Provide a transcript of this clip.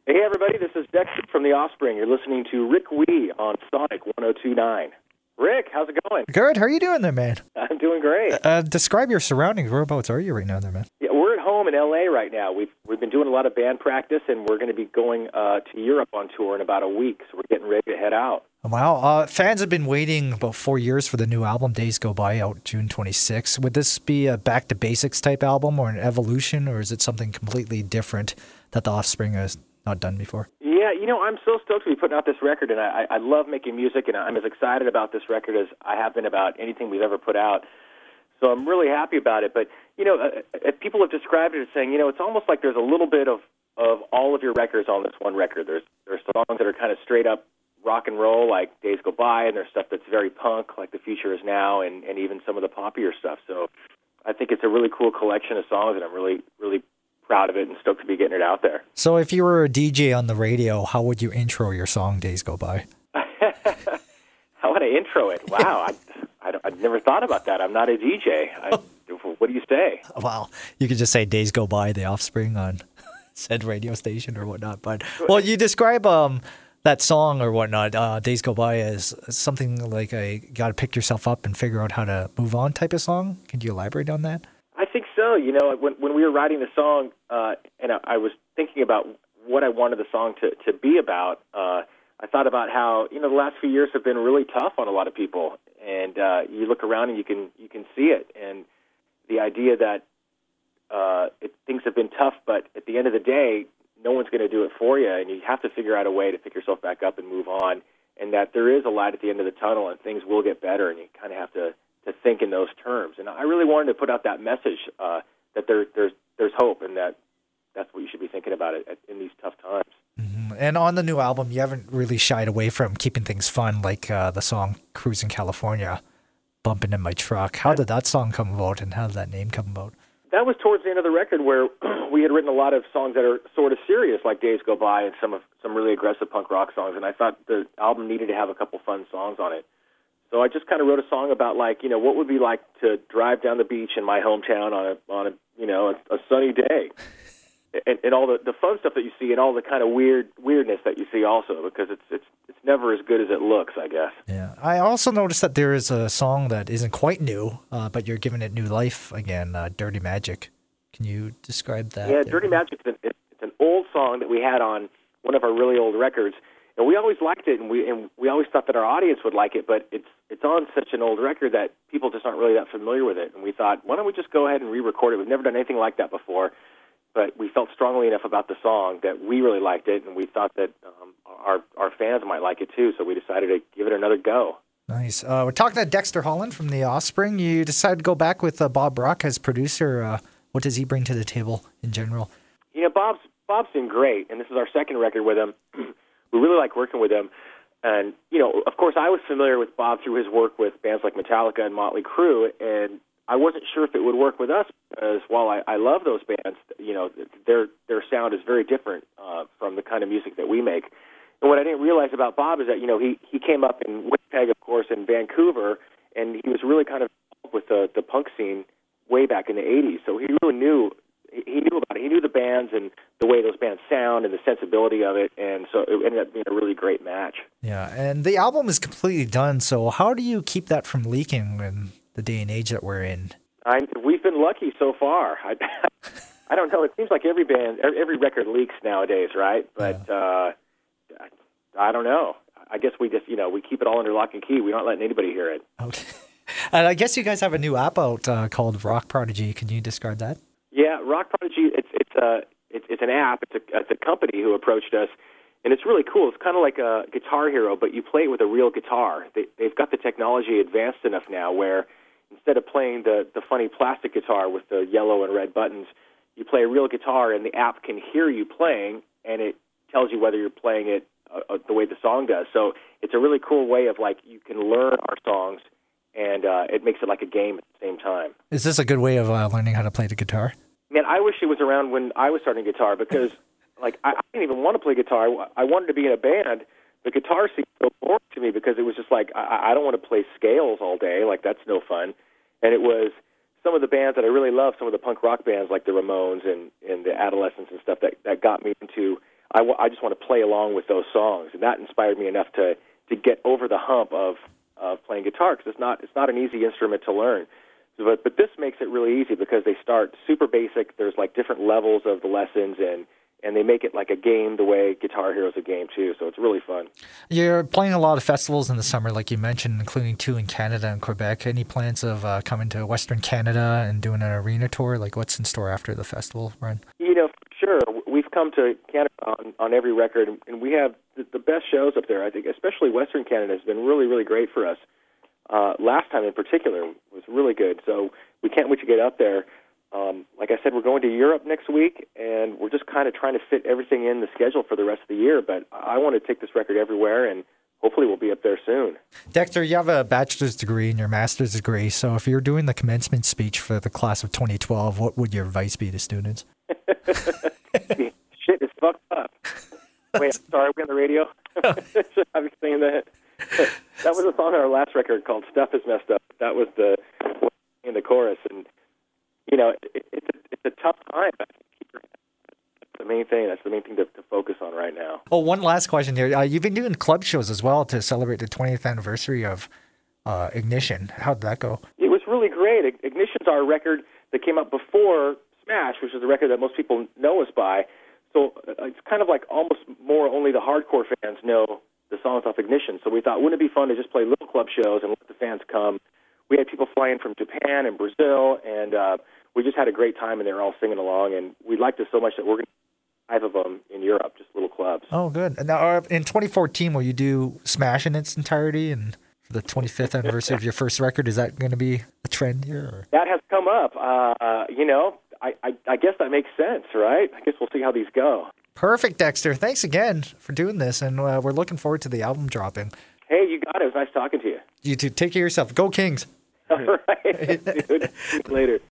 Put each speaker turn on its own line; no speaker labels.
Hey, everybody, this is Dexter from The Offspring. You're listening to Rick Wee on Sonic 102.9. Rick, how's it going?
Good. How are you doing there, man?
I'm doing great.
Describe your surroundings. Whereabouts are you right now there, man?
Yeah, we're at home in L.A. right now. We've been doing a lot of band practice, and we're going to be going to Europe on tour in about a week, so we're getting ready to head out.
Wow. Fans have been waiting about 4 years for the new album, Days Go By, out June 26th. Would this be a back-to-basics type album or an evolution, or is it something completely different that The Offspring has not done before?
Yeah, I'm so stoked to be putting out this record, and I love making music, and I'm as excited about this record as I have been about anything we've ever put out. So I'm really happy about it. But, people have described it as saying, it's almost like there's a little bit of all of your records on this one record. There's songs that are kind of straight up rock and roll, like Days Go By, and there's stuff that's very punk, like The Future Is Now, and even some of the poppier stuff. So I think it's a really cool collection of songs, and I'm really, really proud of it and stoked to be getting it out there.
So if you were a DJ on the radio, how would you intro your song Days Go By?
How would I intro it? Wow, I'd never thought about that. I'm not a DJ. What do you say?
Well, you could just say Days Go By, The Offspring on said radio station or whatnot. But, well, you describe that song or whatnot, Days Go By, as something like a got to pick yourself up and figure out how to move on type of song. Can you elaborate on that?
I think so. When we were writing the song, and I was thinking about what I wanted the song to be about, I thought about how the last few years have been really tough on a lot of people, and you look around and you can see it, and the idea that things have been tough, but at the end of the day, no one's going to do it for you, and you have to figure out a way to pick yourself back up and move on, and that there is a light at the end of the tunnel, and things will get better, and you kind of have to think in those terms. And I really wanted to put out that message that there's hope, and that's what you should be thinking about in these tough times.
Mm-hmm. And on the new album, you haven't really shied away from keeping things fun, like the song Cruising California, Bumping in My Truck. How did that song come about, and how did that name come about?
That was towards the end of the record, where we had written a lot of songs that are sort of serious, like Days Go By, and some really aggressive punk rock songs, and I thought the album needed to have a couple fun songs on it. So I just kind of wrote a song about, like, what would be like to drive down the beach in my hometown on a sunny day, and all the fun stuff that you see, and all the kind of weirdness that you see also, because it's never as good as it looks, I guess.
Yeah, I also noticed that there is a song that isn't quite new, but you're giving it new life again, Dirty Magic. Can you describe that?
Yeah, Dirty Magic, it's an old song that we had on one of our really old records. And we always liked it, and we always thought that our audience would like it, but it's on such an old record that people just aren't really that familiar with it. And we thought, why don't we just go ahead and re-record it? We've never done anything like that before, but we felt strongly enough about the song that we really liked it, and we thought that our fans might like it too, so we decided to give it another go. Nice.
We're talking to Dexter Holland from The Offspring. You decided to go back with Bob Brock as producer. What does he bring to the table in general?
Bob's been great, and this is our second record with him. We really like working with him. And, of course, I was familiar with Bob through his work with bands like Metallica and Motley Crue, and I wasn't sure if it would work with us, because while I love those bands, their sound is very different from the kind of music that we make. And what I didn't realize about Bob is that, he came up in Winnipeg, of course, in Vancouver, and he was really kind of with the punk scene way back in the 80s, so he really knew about it. He knew the bands and the way those bands sound and the sensibility of it, and so it ended up being a really great match.
Yeah, and the album is completely done, so how do you keep that from leaking in the day and age that we're in?
We've been lucky so far. I don't know. It seems like every record leaks nowadays, right? But I don't know. I guess we just, we keep it all under lock and key. We're not letting anybody hear it.
Okay. And I guess you guys have a new app out called Rock Prodigy. Can you describe that?
Yeah, Rock Prodigy. It's an app. It's a company who approached us, and it's really cool. It's kind of like a Guitar Hero, but you play it with a real guitar. They've got the technology advanced enough now where instead of playing the funny plastic guitar with the yellow and red buttons, you play a real guitar, and the app can hear you playing, and it tells you whether you're playing it the way the song does. So it's a really cool way of, like, you can learn our songs, and it makes it like a game at the same time.
Is this a good way of learning how to play the guitar?
Man, I wish it was around when I was starting guitar, because like I didn't even want to play guitar. I wanted to be in a band. The guitar seemed so boring to me because it was just like, I don't want to play scales all day. Like, that's no fun. And it was some of the bands that I really love, some of the punk rock bands like the Ramones and the Adolescents and stuff that got me into I just want to play along with those songs, and that inspired me enough to get over the hump of playing guitar, because it's not an easy instrument to learn. But this makes it really easy because they start super basic. There's like different levels of the lessons, and they make it like a game the way Guitar Hero is a game too. So it's really fun.
You're playing a lot of festivals in the summer, like you mentioned, including 2 in Canada and Quebec. Any plans of coming to Western Canada and doing an arena tour? Like what's in store after the festival run?
Sure. We've come to Canada on every record, and we have the best shows up there. I think especially Western Canada has been really, really great for us. Last time in particular was really good, so we can't wait to get up there. Like I said, we're going to Europe next week, and we're just kind of trying to fit everything in the schedule for the rest of the year, but I want to take this record everywhere, and hopefully we'll be up there soon.
Dexter, you have a bachelor's degree and your master's degree, so if you're doing the commencement speech for the class of 2012, what would your advice be to students?
Shit is fucked up. Wait, sorry, are we on the radio? Should I be saying that? That was a song on our last record called Stuff Is Messed Up. That was in the chorus, and it's a tough time. That's the main thing. That's the main thing to focus on right now.
Oh, one last question here. You've been doing club shows as well to celebrate the 20th anniversary of Ignition. How'd that go?
It was really great. Ignition's our record that came out before Smash, which is the record that most people know us by. So it's kind of like almost more only the hardcore fans know the songs off Ignition. So we thought, wouldn't it be fun to just play little club shows and let the fans come? We had people flying from Japan and Brazil, and we just had a great time, and they were all singing along. And we liked it so much that we're going to do 5 of them in Europe, just little clubs.
Oh, good. Now, in 2014, will you do Smash in its entirety? And for the 25th anniversary of your first record, is that going to be a trend here? Or?
That has come up. I guess that makes sense, right? I guess we'll see how these go.
Perfect, Dexter. Thanks again for doing this, and we're looking forward to the album dropping.
Hey, you got it. It was nice talking to you.
You too. Take care of yourself. Go Kings.
All right, dude. Later.